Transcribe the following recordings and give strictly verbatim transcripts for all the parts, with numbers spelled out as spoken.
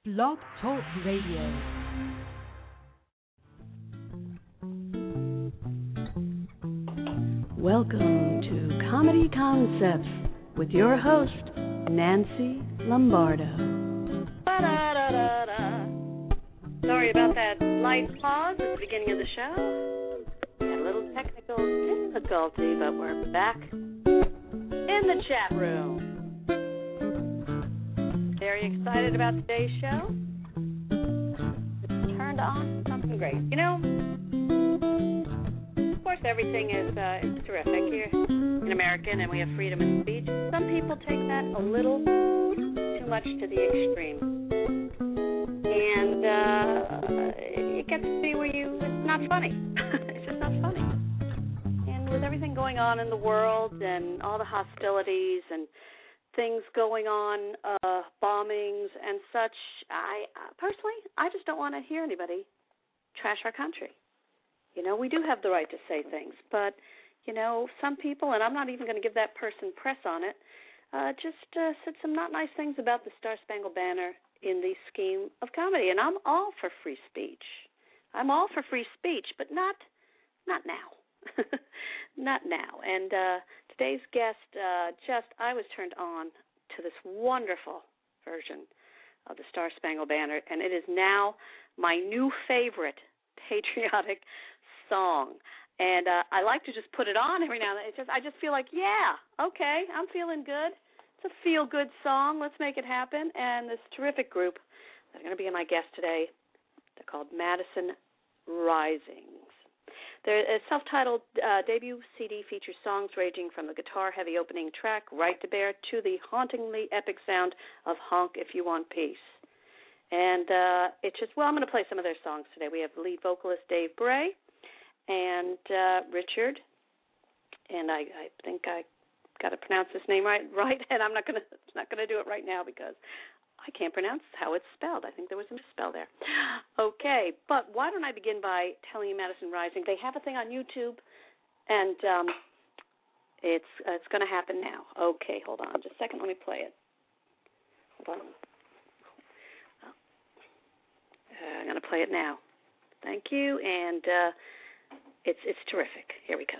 Blog Talk Radio. Welcome to Comedy Concepts with your host, Nancy Lombardo. Ba-da-da-da-da. Sorry about that light pause at the beginning of the show. We had a little technical difficulty, but we're back in the chat room. Very excited about today's show. It's turned on something great. You know, of course, everything is uh, is terrific here in America, and we have freedom of speech. Some people take that a little too much to the extreme, and uh, it gets to be where you it's not funny. It's just not funny. And with everything going on in the world and all the hostilities and things going on, uh, bombings and such, I uh, personally, I just don't want to hear anybody trash our country. You know, we do have the right to say things, but, you know, some people, and I'm not even going to give that person press on it, uh, just uh, said some not nice things about the Star-Spangled Banner in the scheme of comedy, and I'm all for free speech. I'm all for free speech, but not, not now. Not now. And uh, today's guest, uh, just, I was turned on to this wonderful version of the Star-Spangled Banner, and it is now my new favorite patriotic song. And uh, I like to just put it on every now and then. It's just, I just feel like, yeah, okay, I'm feeling good. It's a feel-good song. Let's make it happen. And this terrific group that are going to be my guest today, they're called Madison Risings. Their self-titled uh, debut C D features songs ranging from the guitar-heavy opening track, Right to Bear, to the hauntingly epic sound of Honk If You Want Peace. And uh, it's just, well, I'm going to play some of their songs today. We have lead vocalist Dave Bray and uh, Richard, and I, I think I got to pronounce this name right, right, and I'm not going to not going to do it right now because I can't pronounce how it's spelled. I think there was a misspell there. Okay, but why don't I begin by telling you Madison Rising. They have a thing on YouTube, and um, it's uh, it's going to happen now. Okay, hold on just a second. Let me play it. Hold on. Oh. Uh, I'm going to play it now. Thank you, and uh, it's it's terrific. Here we go.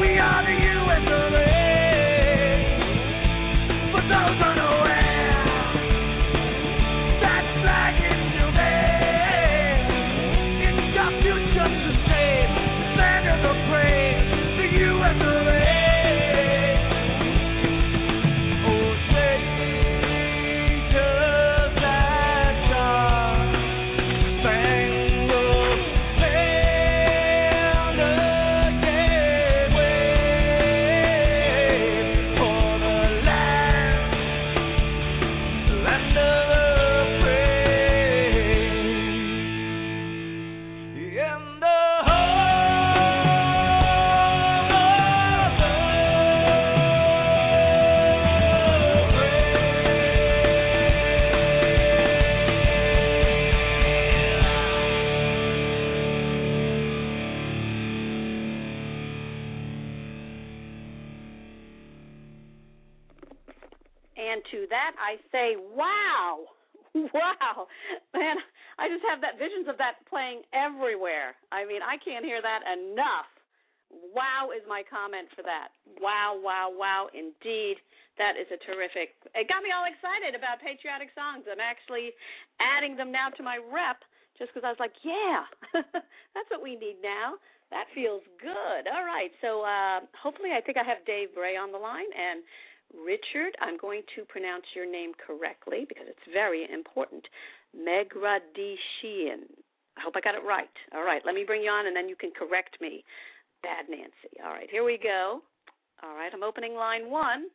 And to that I say, wow, wow. Man, I just have that visions of that playing everywhere. I mean, I can't hear that enough. Wow is my comment for that. Wow, wow, wow, indeed. That is a terrific. It got me all excited about patriotic songs. I'm actually adding them now to my rep just because I was like, yeah, that's what we need now. That feels good. All right, so uh, hopefully I think I have Dave Bray on the line. And Richard, I'm going to pronounce your name correctly because it's very important. Megradishian. I hope I got it right. All right, let me bring you on, and then you can correct me. Bad Nancy. All right, here we go. All right, I'm opening line one.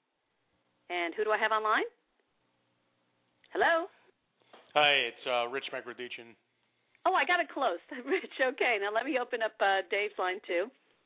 And who do I have online? Hello? Hi, it's uh, Rich Megradishian. Oh, I got it close. Rich, okay. Now let me open up uh, Dave's line, too.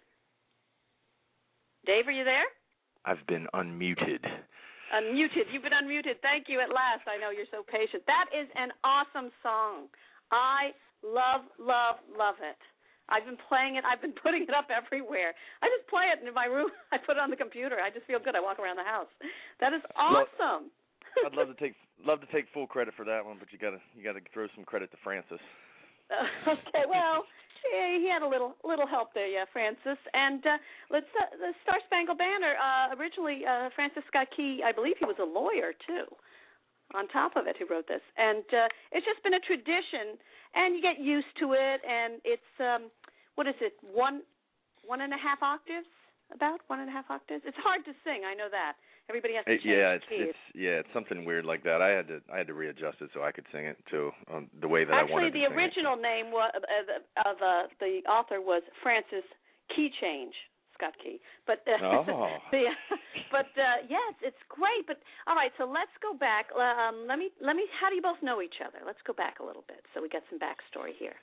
Dave, are you there? I've been unmuted. Unmuted. You've been unmuted. Thank you at last. I know you're so patient. That is an awesome song. I love, love, love it. I've been playing it. I've been putting it up everywhere. I just play it in my room. I put it on the computer. I just feel good. I walk around the house. That is awesome. Well, I'd love to take love to take full credit for that one, but you gotta you gotta throw some credit to Francis. Uh, okay, well, yeah, he had a little little help there, yeah, Francis. And uh, let's uh, the Star Spangled Banner. Uh, originally, uh, Francis Scott Key, I believe he was a lawyer too. On top of it, who wrote this, and uh, it's just been a tradition, and you get used to it. And it's um, what is it? One one and a half octaves? About one and a half octaves. It's hard to sing. I know that. Everybody has to it, change yeah, the it's, keys. it's yeah, it's something weird like that. I had to I had to readjust it so I could sing it too, um, the way that Actually, I wanted to the sing original it. name was, uh, of uh, the author was Francis Key Change. Scott Key, but uh, oh. the, but uh, yes, it's great. But all right, so let's go back. Um, let me let me. How do you both know each other? Let's go back a little bit so we get some backstory here.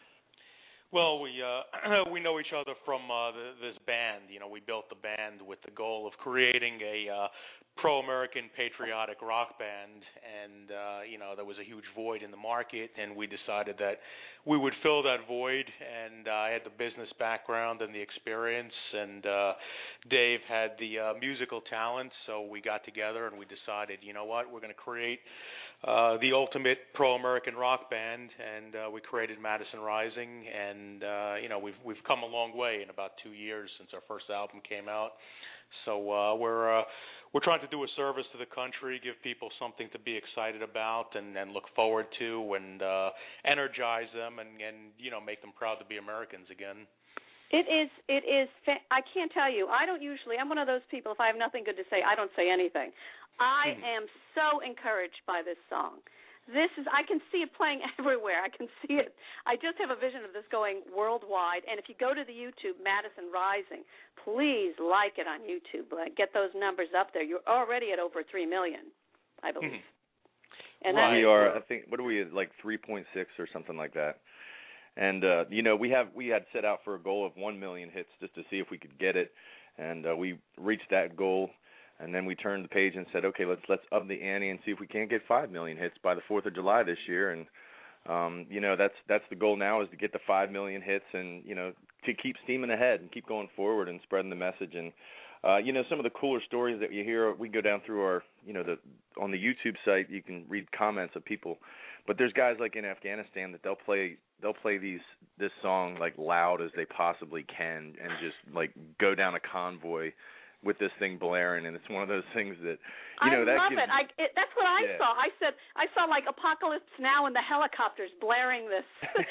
Well, we uh, we know each other from uh, the, this band. You know, we built the band with the goal of creating a uh, pro-American patriotic rock band, and uh, you know, there was a huge void in the market, and we decided that we would fill that void. And uh, I had the business background and the experience, and uh, Dave had the uh, musical talent. So we got together and we decided, you know what, we're going to create Uh, the ultimate pro-American rock band, and uh, we created Madison Rising, and uh, you know we've we've come a long way in about two years since our first album came out. So uh, we're uh, we're trying to do a service to the country, give people something to be excited about, and, and look forward to, and uh, energize them, and, and you know make them proud to be Americans again. It is, it is, I can't tell you, I don't usually, I'm one of those people, if I have nothing good to say, I don't say anything. I am so encouraged by this song. This is, I can see it playing everywhere. I can see it. I just have a vision of this going worldwide. And if you go to the YouTube, Madison Rising, please like it on YouTube. Get those numbers up there. You're already at over three million, I believe. Mm-hmm. And right. We are, I think, what are we, like three point six or something like that. And uh, you know, we have we had set out for a goal of one million hits just to see if we could get it, and uh, we reached that goal. And then we turned the page and said, okay, let's let's up the ante and see if we can't get five million hits by the Fourth of July this year. And um, you know, that's that's the goal now, is to get the five million hits, and you know, to keep steaming ahead and keep going forward and spreading the message. And uh, you know, some of the cooler stories that you hear, we go down through our, you know, the on the YouTube site, you can read comments of people But there's guys like in Afghanistan that they'll play they'll play these this song like loud as they possibly can and just like go down a convoy with this thing blaring, and it's one of those things that you know I that love gives, it. I it, that's what I yeah. saw. I said I saw like Apocalypse Now and the helicopters blaring this.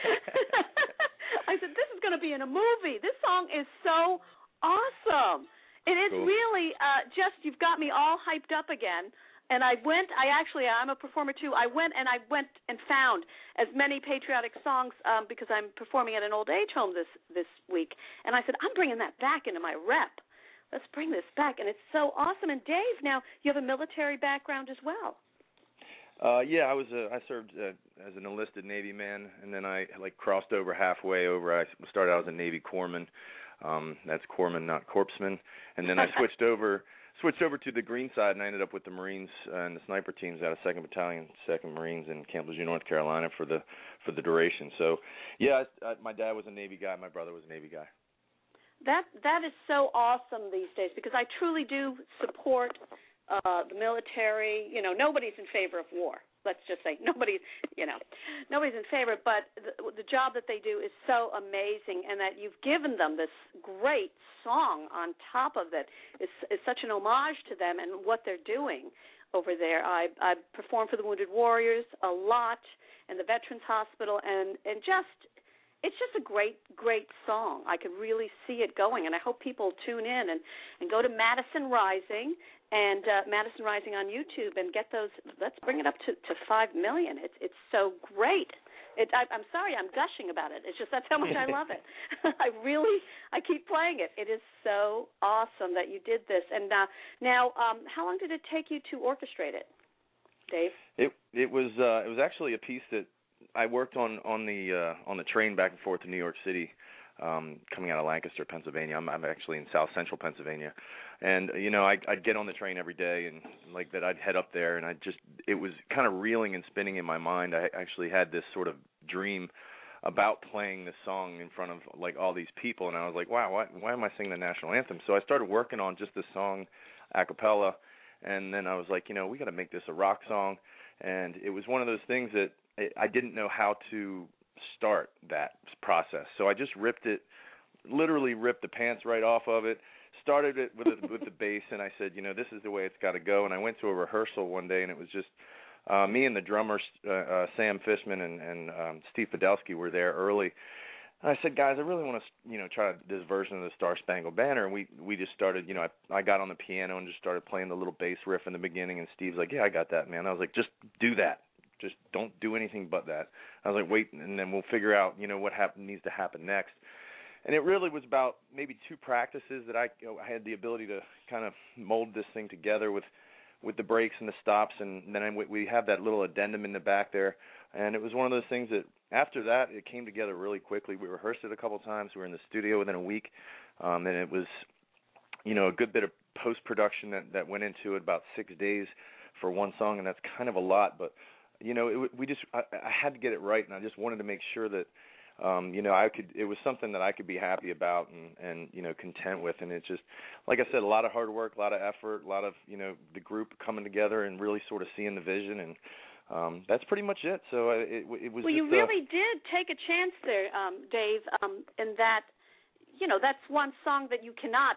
I said this is going to be in a movie. This song is so awesome. It is cool. really uh, just you've got me all hyped up again. And I went, I actually, I'm a performer too. I went and I went and found as many patriotic songs um, because I'm performing at an old age home this, this week. And I said, I'm bringing that back into my rep. Let's bring this back. And it's so awesome. And Dave, now you have a military background as well. Uh, yeah, I was a, I served uh, as an enlisted Navy man, and then I like crossed over halfway over. I started out as a Navy corpsman. Um, that's corpsman, not corpsman. And then I switched over. Switched over to the green side, and I ended up with the Marines uh, and the sniper teams out of second Battalion, second Marines in Camp Lejeune, North Carolina for the for the duration. So, yeah, I, I, my dad was a Navy guy. My brother was a Navy guy. That that is so awesome these days because I truly do support uh, the military. You know, nobody's in favor of war. Let's just say nobody's, you know, nobody's in favor. But the, the job that they do is so amazing, and that you've given them this great song on top of it is, is such an homage to them and what they're doing over there. I I perform for the Wounded Warriors a lot and the Veterans Hospital, and and just it's just a great great song. I could really see it going, and I hope people tune in and and go to Madison Rising. And uh, Madison Rising on YouTube, and get those. Let's bring it up to, to five million. It's it's so great. It, I, I'm sorry, I'm gushing about it. It's just that's how much I love it. I really, I keep playing it. It is so awesome that you did this. And uh, now, um, how long did it take you to orchestrate it, Dave? It it was uh, it was actually a piece that I worked on on the uh, on the train back and forth to New York City. Um, coming out of Lancaster, Pennsylvania. I'm, I'm actually in South Central Pennsylvania, and you know I, I'd get on the train every day, and like that I'd head up there, and I just it was kind of reeling and spinning in my mind. I actually had this sort of dream about playing this song in front of like all these people, and I was like, wow, why, why am I singing the national anthem? So I started working on just this song a cappella, and then I was like, you know, we got to make this a rock song, and it was one of those things that it, I didn't know how to start that process. So I just ripped it, literally ripped the pants right off of it, started it with a, with the bass, and I said, you know, this is the way it's got to go. And I went to a rehearsal one day, and it was just uh, me and the drummer, uh, uh, Sam Fishman, and, and um, Steve Podelsky were there early. And I said, guys, I really want to, you know, try this version of the Star Spangled Banner. And we, we just started, you know, I, I got on the piano and just started playing the little bass riff in the beginning, and Steve's like, yeah, I got that, man. I was like, just do that. Just don't do anything but that. I was like, wait, and then we'll figure out, you know, what happen, needs to happen next. And it really was about maybe two practices that I, you know, I had the ability to kind of mold this thing together with, with the breaks and the stops, and then I, we have that little addendum in the back there. And it was one of those things that after that, it came together really quickly. We rehearsed it a couple times. We were in the studio within a week, um, and it was, you know, a good bit of post-production that, that went into it, about six days for one song, and that's kind of a lot, but you know, it, we just I, I had to get it right, and I just wanted to make sure that, um, you know, I could. It was something that I could be happy about and, and you know, content with. And it's just, like I said, a lot of hard work, a lot of effort, a lot of, you know, the group coming together and really sort of seeing the vision, and um, that's pretty much it. So it, it was. Well, just, you really uh, did take a chance there, um, Dave, um, in that, you know, that's one song that you cannot.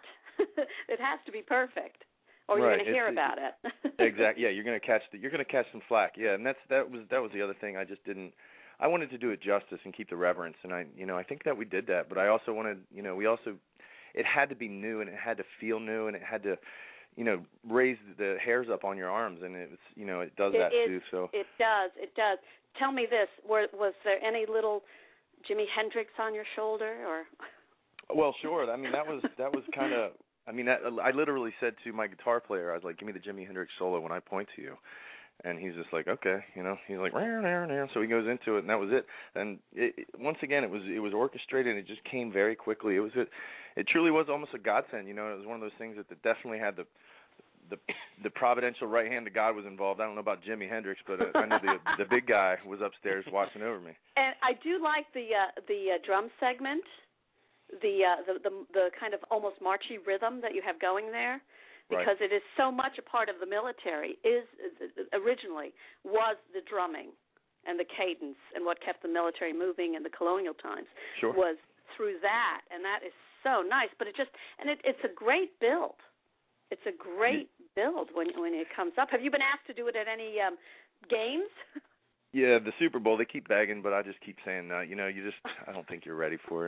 It has to be perfect. Or you're right. going to hear it's, about it. Exactly. Yeah, you're going to catch the, you're going to catch some flack. Yeah, and that's that was that was the other thing. I just didn't. I wanted to do it justice and keep the reverence, and I, you know, I think that we did that. But I also wanted, you know, we also, it had to be new, and it had to feel new, and it had to, you know, raise the hairs up on your arms, and it's, you know, it does it that is, too. So it does. It does. Tell me this: were, was there any little Jimi Hendrix on your shoulder, or? Well, sure. I mean, that was that was kind of. I mean, that, I literally said to my guitar player, I was like, give me the Jimi Hendrix solo when I point to you. And he's just like, okay, you know. He's like, rah, rah, rah. So he goes into it, and that was it. And it, it, once again, it was it was orchestrated, and it just came very quickly. It was it, it truly was almost a godsend, you know. It was one of those things that, that definitely had the the the providential right hand of God was involved. I don't know about Jimi Hendrix, but uh, I know the the big guy was upstairs watching over me. And I do like the uh, the uh, drum segment. The, uh, the the the kind of almost marchy rhythm that you have going there, because right. it is so much a part of the military. Is, is originally was the drumming, and the cadence and what kept the military moving in the colonial times sure. was through that, and that is so nice. But it just and it, it's a great build. It's a great build when when it comes up. Have you been asked to do it at any um, games? Yeah, the Super Bowl, they keep begging, but I just keep saying, uh, you know, you just, I don't think you're ready for it.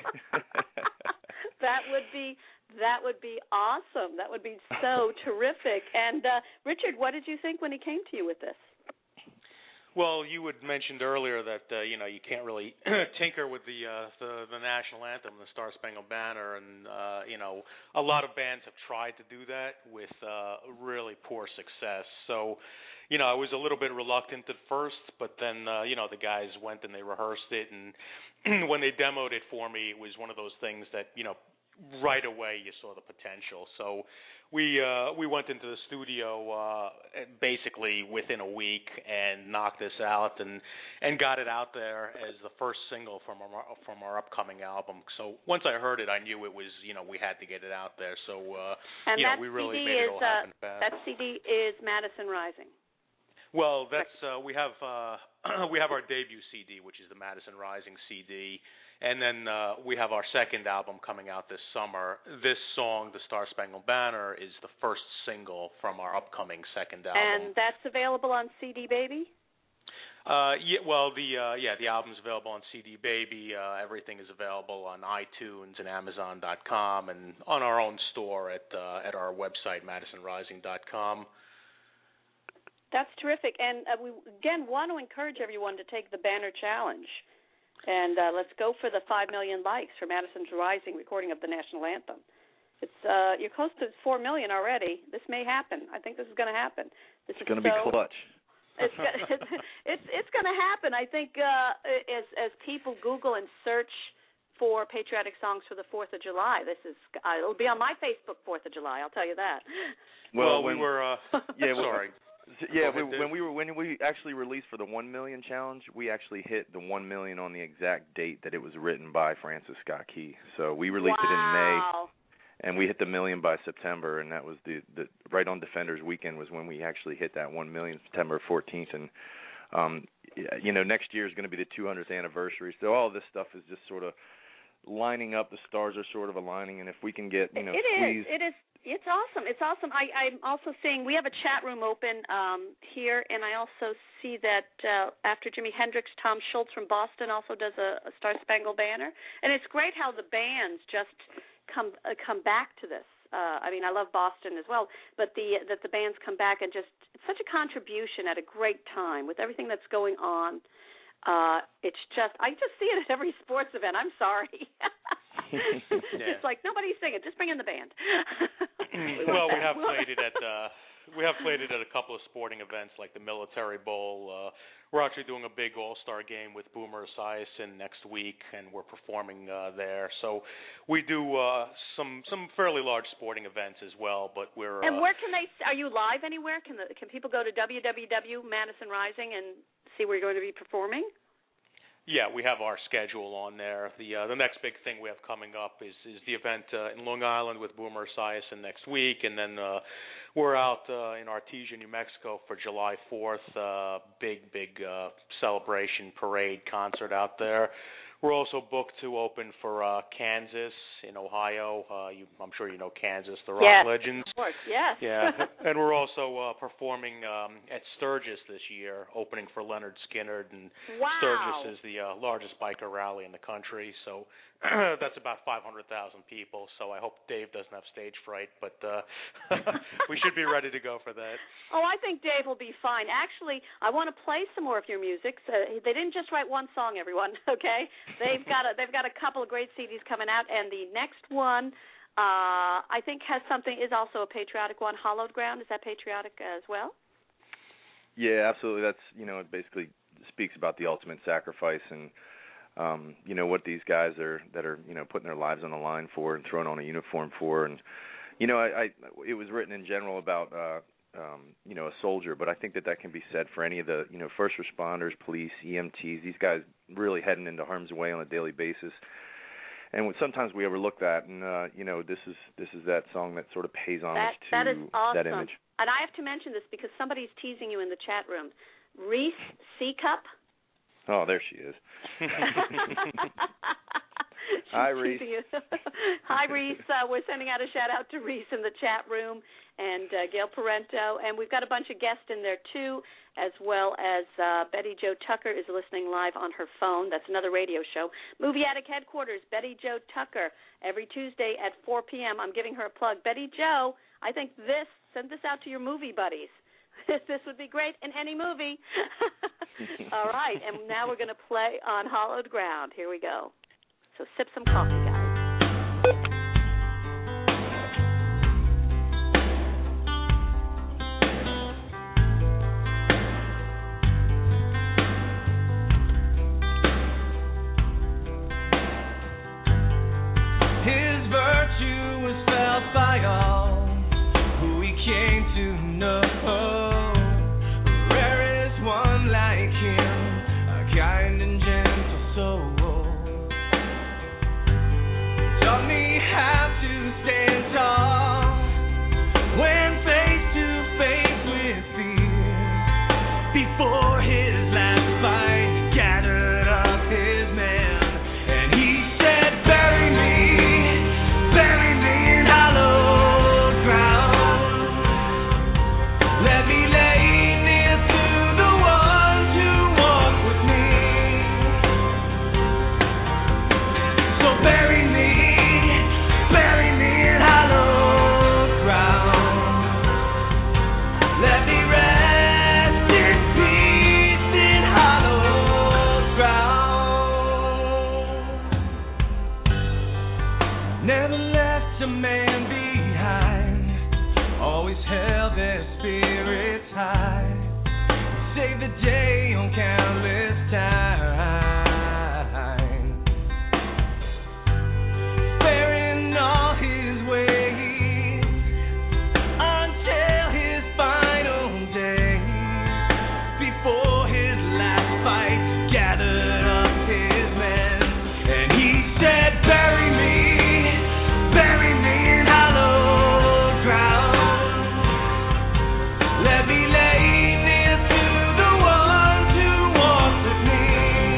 That would be that would be awesome. That would be so terrific. And uh, Richard, what did you think when he came to you with this? Well, you had mentioned earlier that uh, you know you can't really tinker with the, uh, the the national anthem, the Star Spangled Banner, and uh, you know a lot of bands have tried to do that with uh, really poor success. So, you know, I was a little bit reluctant at first, but then uh, you know the guys went and they rehearsed it, and when they demoed it for me, it was one of those things that you know right away you saw the potential. So we uh, we went into the studio uh, basically within a week and knocked this out and and got it out there as the first single from our from our upcoming album. So once I heard it, I knew it was you know we had to get it out there. So uh, and you know that we really C D made it all is, happen uh, fast. That C D is Madison Rising. Well, that's uh, we have uh, we have our debut C D, which is the Madison Rising C D, and then uh, we have our second album coming out this summer. This song, "The Star Spangled Banner," is the first single from our upcoming second album. And that's available on C D Baby? Uh, yeah, well, the uh, yeah, the album's available on C D Baby. Uh, everything is available on iTunes and Amazon dot com, and on our own store at uh, at our website, Madison Rising dot com. That's terrific. And uh, we, again, want to encourage everyone to take the Banner Challenge. And uh, let's go for the five million likes for Madison's Rising recording of the national anthem. It's uh, you're close to four million already. This may happen. I think this is going to happen. This it's going to be clutch. It's it's it's going to happen. I think uh, as as people Google and search for patriotic songs for the Fourth of July, this is uh, it'll be on my Facebook Fourth of July. I'll tell you that. Well, well when, we were uh, yeah, sorry. Yeah, we, when we were when we actually released for the one million challenge, we actually hit the one million on the exact date that it was written by Francis Scott Key. So we released wow. it in May, and we hit the million by September, and that was the, the right on Defenders Weekend was when we actually hit that one million, September fourteenth. And um, you know, next year is going to be the two hundredth anniversary. So all this stuff is just sort of lining up. The stars are sort of aligning, and if we can get you know it squeezed. is it is. It's awesome. It's awesome. I, I'm also seeing we have a chat room open um, here, and I also see that uh, after Jimi Hendrix, Tom Schultz from Boston also does a, a Star Spangled Banner, and it's great how the bands just come uh, come back to this. Uh, I mean, I love Boston as well, but the that the bands come back and just it's such a contribution at a great time with everything that's going on. Uh, it's just I just see it at every sports event. I'm sorry. Yeah. It's like nobody's singing. Just bring in the band. Well, we have played it at uh, we have played it at a couple of sporting events like the Military Bowl. Uh, we're actually doing a big All-Star game with Boomer Esiason next week, and we're performing uh, there. So we do uh, some some fairly large sporting events as well. But we're and uh, where can they? Are you live anywhere? Can the, can people go to w w w dot Madison Rising and see where you're going to be performing? Yeah, we have our schedule on there. The uh, the next big thing we have coming up is is the event uh, in Long Island with Boomer Esiason next week, and then uh, we're out uh, in Artesia, New Mexico for July fourth. Uh, big big uh, celebration parade concert out there. We're also booked to open for uh, Kansas in Ohio. Uh, you, I'm sure you know Kansas, the Rock yes, Legends. Of course, yes. Yeah, and we're also uh, performing um, at Sturgis this year, opening for Leonard Skinner. And wow. Sturgis is the uh, largest biker rally in the country, so that's about five hundred thousand people. So I hope Dave doesn't have stage fright, but uh, we should be ready to go for that. Oh, I think Dave will be fine. Actually, I want to play some more of your music. So they didn't just write one song, everyone. Okay, they've got a, they've got a couple of great C Ds coming out, and the next one, uh, I think, has something is also a patriotic one. Hallowed Ground, is that patriotic as well? Yeah, absolutely. That's you know it basically speaks about the ultimate sacrifice and. Um, you know what these guys are that are you know putting their lives on the line for and throwing on a uniform for, and you know I, I it was written in general about uh, um, you know a soldier, but I think that that can be said for any of the you know first responders, police, E M Ts. These guys really heading into harm's way on a daily basis, and sometimes we overlook that. And uh, you know this is this is that song that sort of pays homage that, to that, is awesome. that image. And I have to mention this because somebody's teasing you in the chat room. Reese Seacup. Oh, there she is. Hi, Reese. Hi, Reese. Uh, we're sending out a shout-out to Reese in the chat room and uh, Gail Parento. And we've got a bunch of guests in there, too, as well as uh, Betty Jo Tucker is listening live on her phone. That's another radio show. Movie Attic Headquarters, Betty Jo Tucker, every Tuesday at four p.m. I'm giving her a plug. Betty Jo, I think this, send this out to your movie buddies. This would be great in any movie. All right, and now we're going to play on Hallowed Ground. Here we go. So sip some coffee, guys. His virtue was felt by all who he came to know. Kind and gentle soul taught me how to stand tall when face to face with fear. Before his last fight, he gathered up his men and he said, "Bury me, bury me in hallowed ground. Let me lay near to the ones who walk with me. Bury me, bury me in hallowed ground. Let me rest in peace in hallowed ground." Never left a man behind, always held their spirits high. Saved the day on countless times. Let me lay near to the ones who walk with me.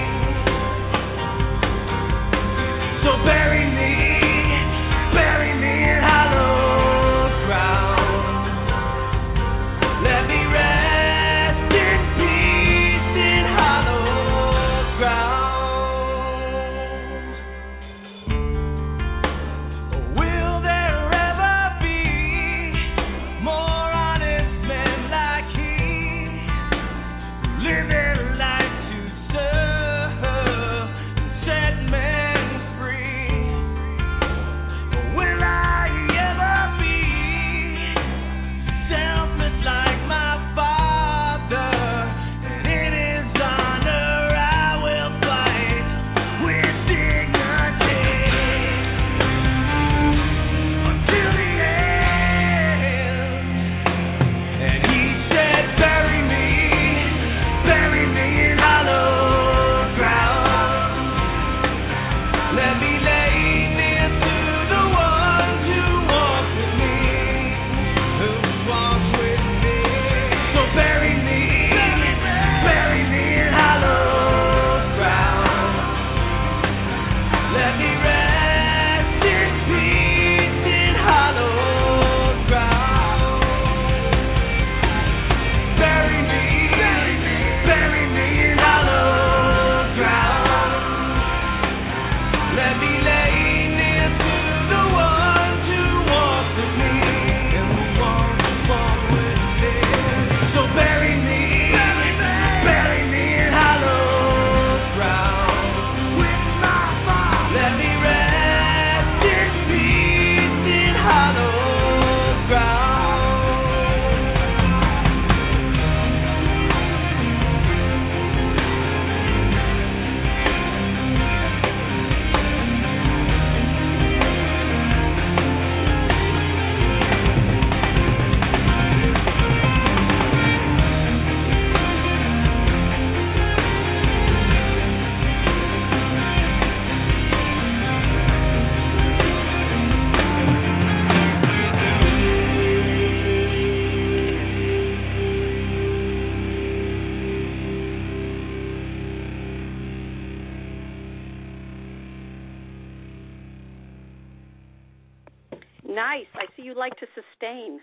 Nice. I see you like to sustain.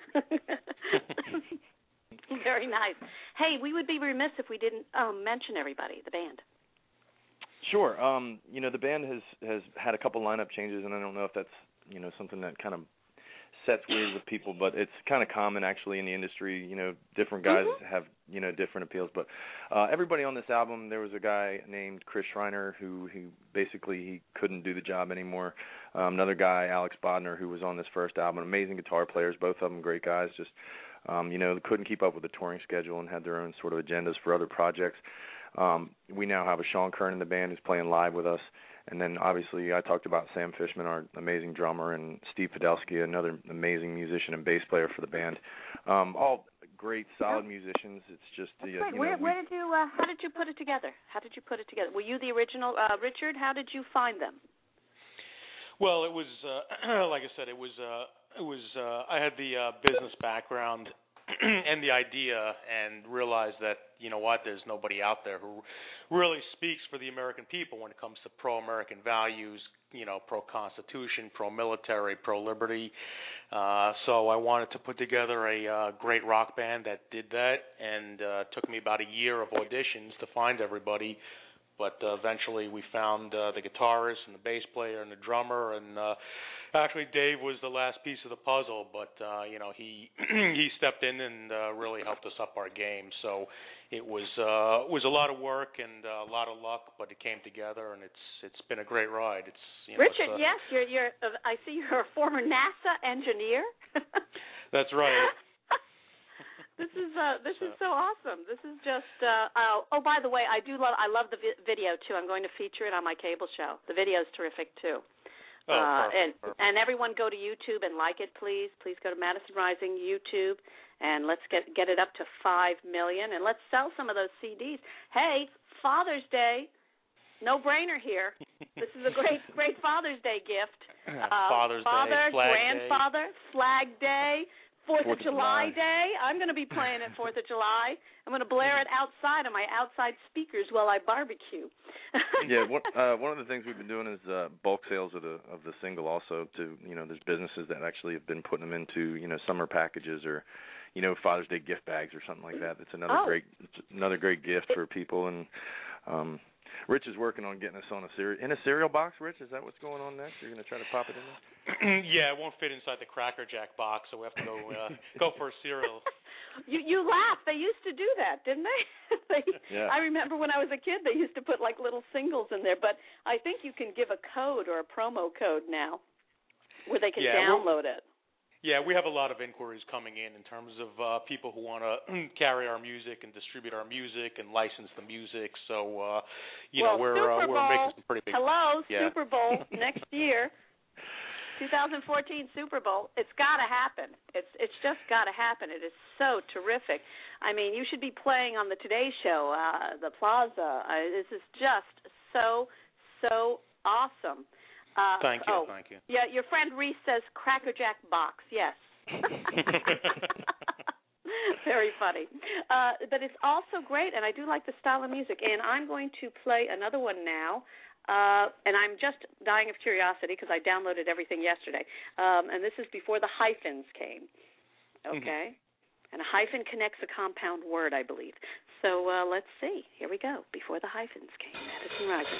Very nice. Hey, we would be remiss if we didn't um, mention everybody, the band. Sure. Um, you know, the band has, has had a couple lineup changes, and I don't know if that's, you know, something that kind of sets weird with people, but it's kind of common actually in the industry. You know, different guys mm-hmm. have, you know, different appeals. But uh, everybody on this album, there was a guy named Chris Schreiner who, who basically he couldn't do the job anymore. Um, another guy, Alex Bodner, who was on this first album. Amazing guitar players, both of them great guys. Just, um, you know, couldn't keep up with the touring schedule and had their own sort of agendas for other projects. Um, we now have a Sean Kern in the band who's playing live with us. And then, obviously, I talked about Sam Fishman, our amazing drummer, and Steve Podelsky, another amazing musician and bass player for the band. Um, all great, solid musicians. It's just the. Uh, you where, know, where did you? Uh, how did you put it together? How did you put it together? Were you the original uh, Richard? How did you find them? Well, it was uh, like I said. It was. Uh, it was. Uh, I had the uh, business background and the idea, and realized that you know what, there's nobody out there who really speaks for the American people when it comes to pro-American values, you know, pro-Constitution, pro-military, pro-liberty. Uh, so I wanted to put together a uh, great rock band that did that, and uh, it took me about a year of auditions to find everybody. But uh, eventually we found uh, the guitarist and the bass player and the drummer, and uh, actually Dave was the last piece of the puzzle, but uh, you know he he stepped in and uh, really helped us up our game. So it was uh, was a lot of work and uh, a lot of luck, but it came together, and it's it's been a great ride. It's you know, Richard, it's, uh, yes, you're you're. Uh, I see you're a former NASA engineer. That's right. This is uh, this is so awesome. This is just uh, oh, oh by the way, I do love I love the vi- video too. I'm going to feature it on my cable show. The video is terrific too. Oh, uh, perfect, and perfect. and everyone go to YouTube and like it, please. Please go to Madison Rising YouTube and let's get get it up to five million and let's sell some of those C Ds. Hey, Father's Day, no brainer here. This is a great great Father's Day gift. Uh, Father's Father, Day, Flag grandfather, Day. Flag Day. Fourth, Fourth of of July, July Day. I'm going to be playing it Fourth of July. I'm going to blare it outside on my outside speakers while I barbecue. yeah, one, uh, one of the things we've been doing is uh, bulk sales of the of the single. Also, to you know, there's businesses that actually have been putting them into you know summer packages or you know Father's Day gift bags or something like that. That's another oh. great it's another great gift for people. And um, Rich is working on getting us on a cereal in a cereal box. Rich, is that what's going on next? You're going to try to pop it in there? Yeah, it won't fit inside the Cracker Jack box, so we have to go uh, go for a cereal. You you laugh. They used to do that, didn't they? they yeah. I remember when I was a kid, they used to put like little singles in there. But I think you can give a code or a promo code now, where they can yeah, download it. Yeah, we have a lot of inquiries coming in in terms of uh, people who want to carry our music and distribute our music and license the music. So, uh, you well, know, we're Super uh, we're Bowl, making some pretty big. Hello, yeah. Super Bowl next year. twenty fourteen Super Bowl. It's got to happen. It's it's just got to happen. It is so terrific. I mean, you should be playing on the Today Show, uh, the Plaza. Uh, this is just so so awesome. Uh, thank you, oh, thank you. Yeah, your friend Reese says Cracker Jack box. Yes. Very funny. Uh, but it's also great, and I do like the style of music. And I'm going to play another one now. Uh, and I'm just dying of curiosity because I downloaded everything yesterday. Um, and this is before the hyphens came. Okay? Mm-hmm. And a hyphen connects a compound word, I believe. So uh, let's see. Here we go. Before the hyphens came. Madison Rising.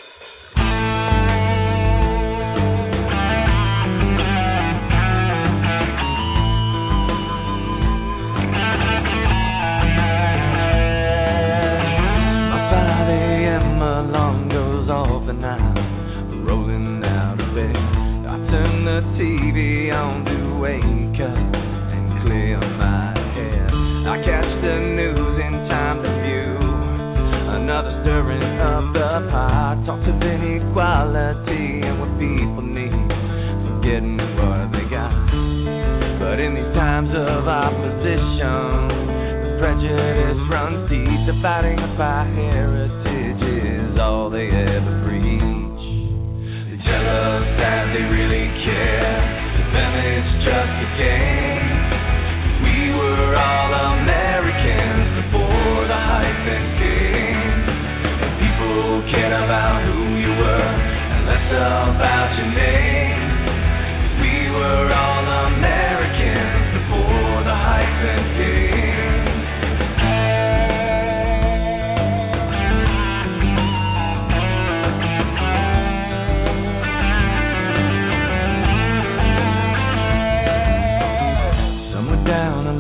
T V on to wake up and clear my head. I catch the news in time to view another stirring of the pot. Talks of inequality and what people need for getting what they got. But in these times of opposition, the prejudice runs deep. Dividing up our heritage is all they ever preach. They tell us that they really care. To them it's just a game. We were all Americans before the hyphen came. And people cared about who you were and less about your name. We were all Americans.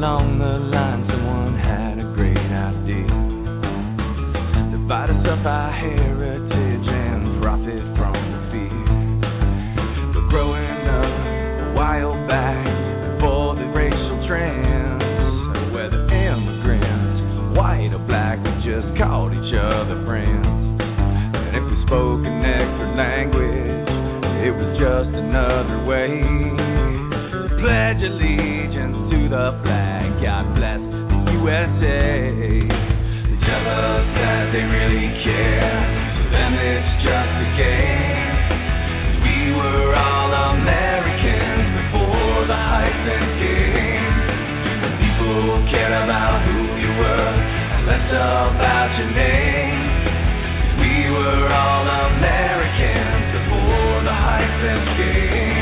along the line, someone had a great idea. Divide us up our heritage and profit from the fear. But growing up a while back, before the racial trends, whether immigrants, white or black, we just called each other friends. And if we spoke an extra language, it was just another way to pledge allegiance to the flag. God bless the U S A. They tell us that they really care. To them it's just a game. We were all Americans before the hyphen came. And people cared about who you were and less about your name. We were all Americans before the hyphen came.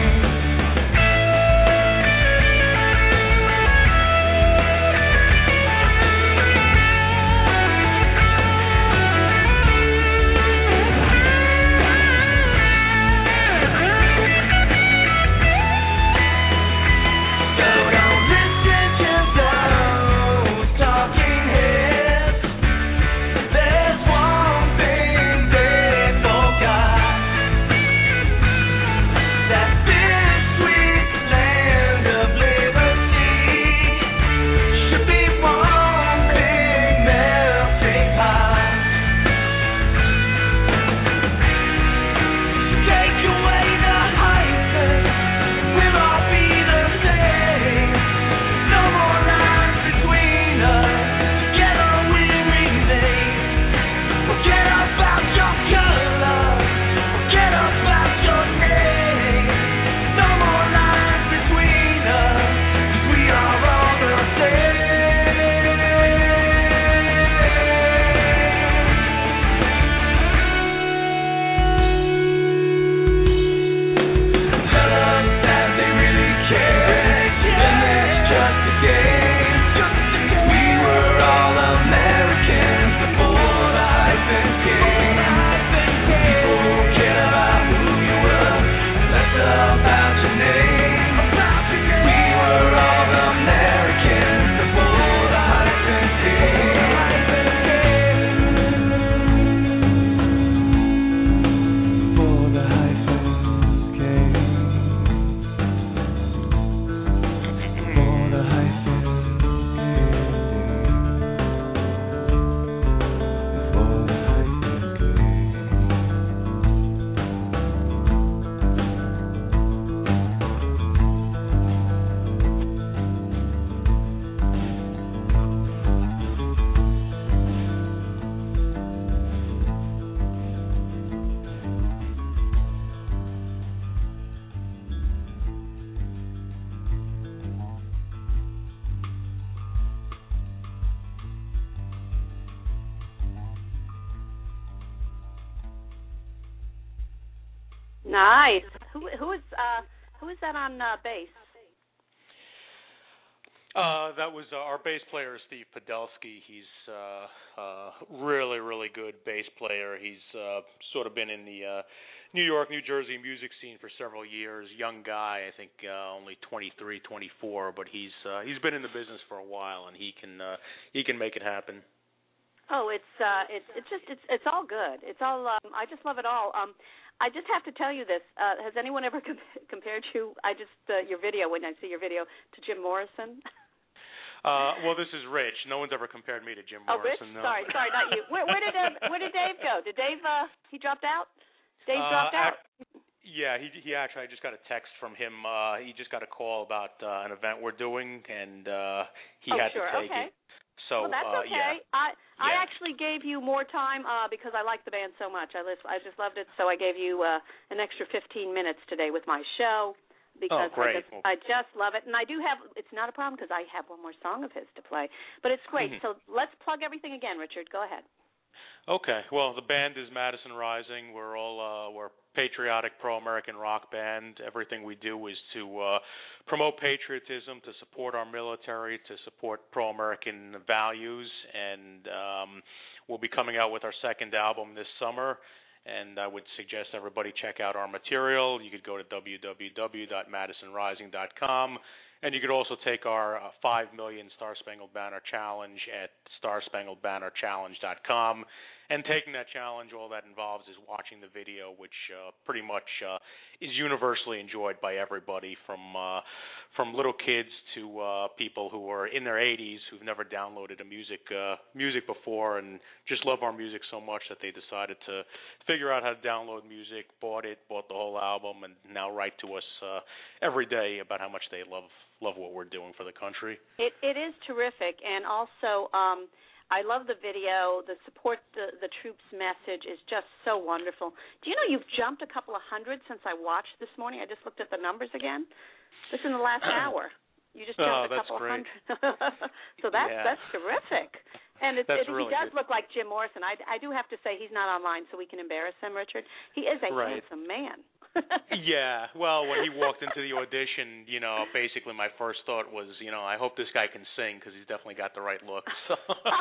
Nice. Who who is uh who is that on uh, bass? Uh, that was uh, our bass player, Steve Podolsky. He's uh, uh, really, really good bass player. He's uh, sort of been in the uh, New York, New Jersey music scene for several years. Young guy, I think uh, only twenty-three, twenty-four, but he's uh, he's been in the business for a while, and he can uh, he can make it happen. Oh, it's uh, it's it's just it's it's all good. It's all um, I just love it all. Um, I just have to tell you this. Uh, has anyone ever com- compared you? I just uh, your video when I see your video to Jim Morrison. Uh, well, this is Rich. No one's ever compared me to Jim oh, Morrison. Rich? No. Sorry, sorry, not you. Where, where did uh, where did Dave go? Did Dave uh, he dropped out? Dave uh, dropped out. I, yeah, he he actually. I just got a text from him. Uh, he just got a call about uh, an event we're doing, and uh, he oh, had sure. to take okay. it. So, well, that's uh, okay. Yeah. I I yeah. actually gave you more time uh, because I like the band so much. I list, I just loved it, so I gave you uh, an extra fifteen minutes today with my show because oh, great. I, just, I just love it. And I do have, it's not a problem because I have one more song of his to play. But it's great. Mm-hmm. So let's plug everything again, Richard. Go ahead. Okay. Well, the band is Madison Rising. We're all uh, we're a patriotic, pro-American rock band. Everything we do is to uh, promote patriotism, to support our military, to support pro-American values, and um, we'll be coming out with our second album this summer. And I would suggest everybody check out our material. You could go to w w w dot madison rising dot com And you could also take our uh, five million Star Spangled Banner Challenge at star spangled banner challenge dot com. And taking that challenge, all that involves is watching the video, which uh, pretty much uh, is universally enjoyed by everybody, from uh, from little kids to uh, people who are in their eighties who've never downloaded a music uh, music before and just love our music so much that they decided to figure out how to download music, bought it, bought the whole album, and now write to us uh, every day about how much they love love what we're doing for the country. It it is terrific, and also um, I love the video. The support the, the troops message is just so wonderful. Do you know you've jumped a couple of hundred since I watched this morning? I just looked at the numbers again. Just in the last hour. You just jumped oh, a couple of great. hundred. So that's yeah. that's terrific. And it, it, really he does good. look like Jim Morrison. I, I do have to say he's not online, so we can embarrass him, Richard. He is a right. handsome man. Yeah, well, when he walked into the audition, you know, basically my first thought was, you know, I hope this guy can sing because he's definitely got the right look. So.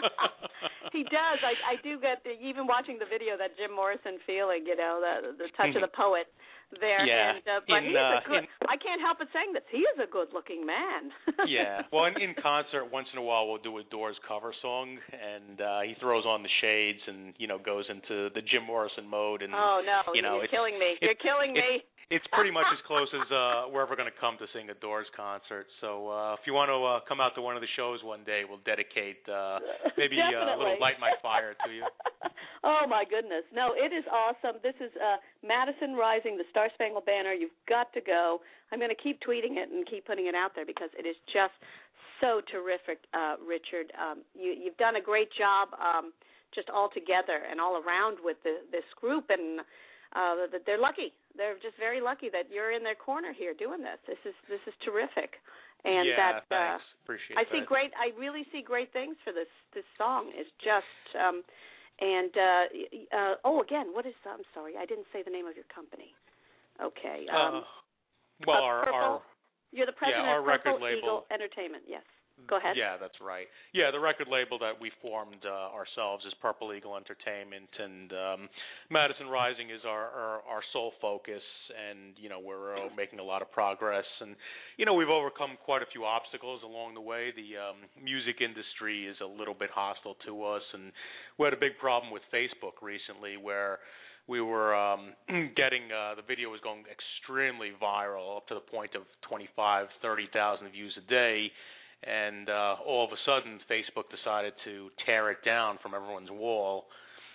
He does. I, I do get, the, even watching the video, that Jim Morrison feeling, you know, the the touch of the poet there. Yeah. And, uh, but in, he is uh, a good, in, I can't help but saying this. He is a good-looking man. Yeah. Well, in, in concert, once in a while, we'll do a Doors cover song, and uh, he throws on the shades and, you know, goes into the Jim Morrison mode. And, oh, no. you know, You're killing me. You're killing me. It's pretty much as close as uh, we're ever going to come to sing a Doors concert. So uh, if you want to uh, come out to one of the shows one day, we'll dedicate uh, maybe uh, a little Light My Fire to you. Oh, my goodness. No, it is awesome. This is uh, Madison Rising, the Star Spangled Banner. You've got to go. I'm going to keep tweeting it and keep putting it out there because it is just so terrific, uh, Richard. Um, you, you've done a great job um, just all together and all around with the, this group, and uh, they're lucky. They're just very lucky that you're in their corner here doing this. This is this is terrific, and yeah, that thanks. Uh, Appreciate I that. see great. I really see great things for this. This song is just. Um, and uh, uh, oh, again, what is? I'm sorry, I didn't say the name of your company. Okay. Um, uh, well, uh, our, Purple, our you're the president yeah, our of Purple record Eagle label. Entertainment. Yes. Go ahead. Yeah, that's right. Yeah, the record label that we formed uh, ourselves is Purple Eagle Entertainment, and um, Madison Rising is our, our, our sole focus, and, you know, we're uh, making a lot of progress. And, you know, we've overcome quite a few obstacles along the way. The um, music industry is a little bit hostile to us, and we had a big problem with Facebook recently where we were um, getting, uh, the video was going extremely viral up to the point of twenty-five, thirty thousand views a day. And uh, all of a sudden, Facebook decided to tear it down from everyone's wall.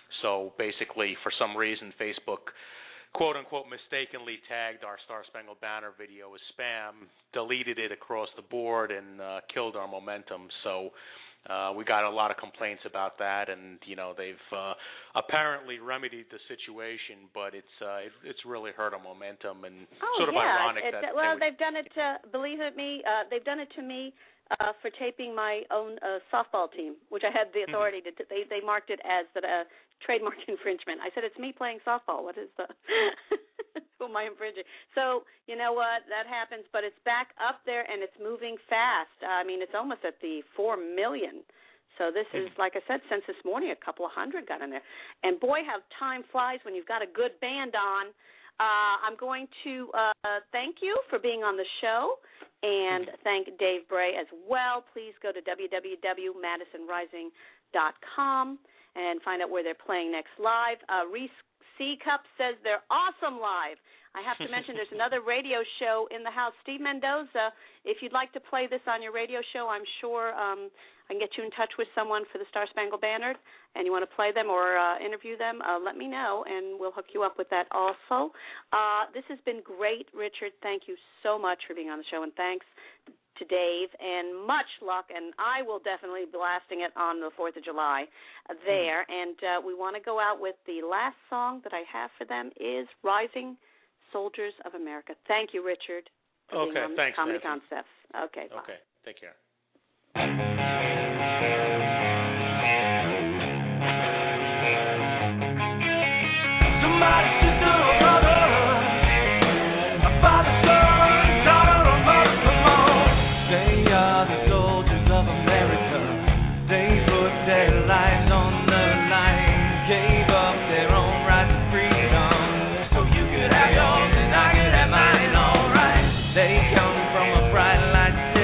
So basically, for some reason, Facebook, quote-unquote, mistakenly tagged our Star Spangled Banner video as spam, deleted it across the board, and uh, killed our momentum. So uh, we got a lot of complaints about that, and, you know, they've uh, apparently remedied the situation, but it's uh, it, it's really hurt our momentum, and oh, sort of yeah. ironic it, that well, they they've done it. Uh, believe it me, uh, they've done it to me. Uh, for taping my own uh, softball team, which I had the authority to. They they marked it as the uh, trademark infringement. I said it's me playing softball. What is the? Who am I infringing? So you know what? That happens, but it's back up there and it's moving fast. Uh, I mean, it's almost at the four million. So this is, like I said, since this morning, a couple of hundred got in there. And boy, how time flies when you've got a good band on. Uh, I'm going to uh, thank you for being on the show and thank Dave Bray as well. Please go to w w w dot madison rising dot com and find out where they're playing next live. Uh, Reese C. Cup says they're awesome live. I have to mention there's another radio show in the house. Steve Mendoza, if you'd like to play this on your radio show, I'm sure um, I can get you in touch with someone for the Star Spangled Banner, and you want to play them or uh, interview them, uh, let me know, and we'll hook you up with that also. Uh, this has been great, Richard. Thank you so much for being on the show, and thanks to Dave, and much luck, and I will definitely be blasting it on the fourth of July there, and uh, we want to go out with the last song that I have for them is Rising Soldiers of America. Thank you, Richard, for okay, being on thanks, Comedy Nancy. Concepts. Okay, bye. Okay, take care. Somebody sister or brother, a father, son, daughter or mother, come on. They are the soldiers of America. They put their lives on the line, gave up their own right to freedom, so you could have yours and I could have mine, all right. They come from a bright light.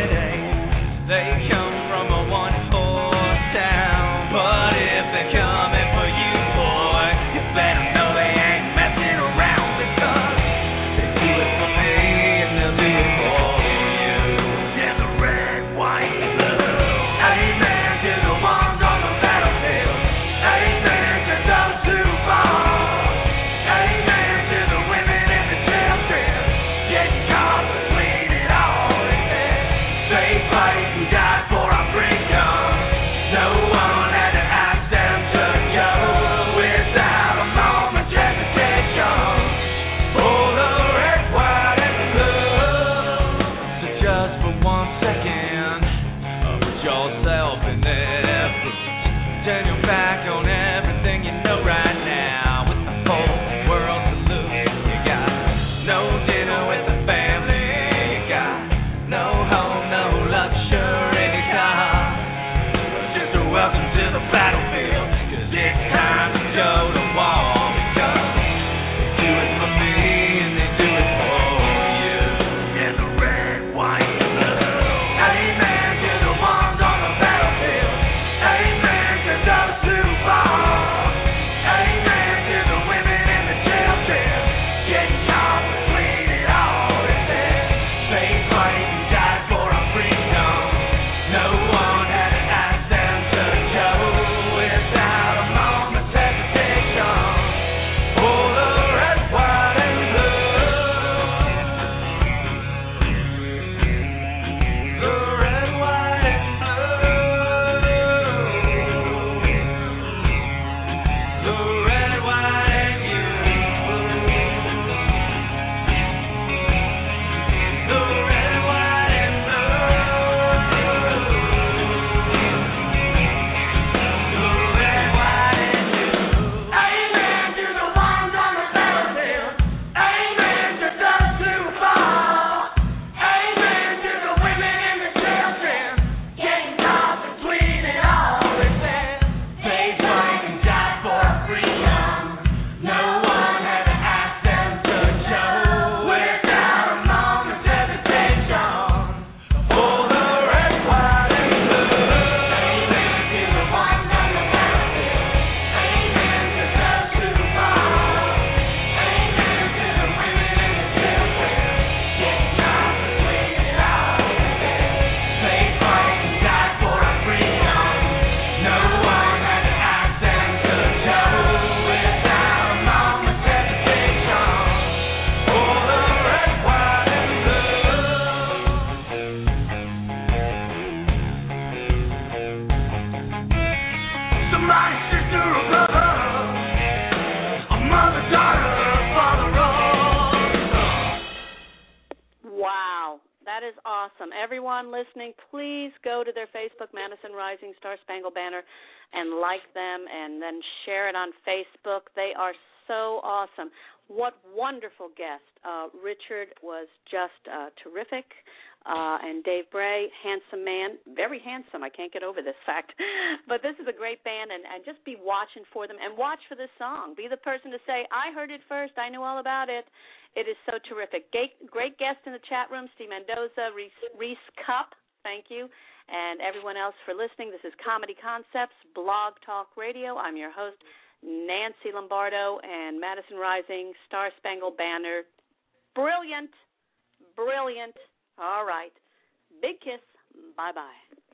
everyone listening, please go to their Facebook, Madison Rising Star Spangled Banner, and like them and then share it on Facebook. They are so awesome. What wonderful guest. Uh, Richard was just uh, terrific. Uh, and Dave Bray, handsome man, very handsome. I can't get over this fact. But this is a great band, and, and just be watching for them and watch for this song. Be the person to say, I heard it first. I knew all about it. It is so terrific. Great, great guest in the chat room, Steve Mendoza, Reese, Reese Cup. Thank you. And everyone else for listening. This is Comedy Concepts, Blog Talk Radio. I'm your host, Nancy Lombardo, and Madison Rising, Star Spangled Banner. Brilliant, brilliant. All right. Big kiss. Bye-bye.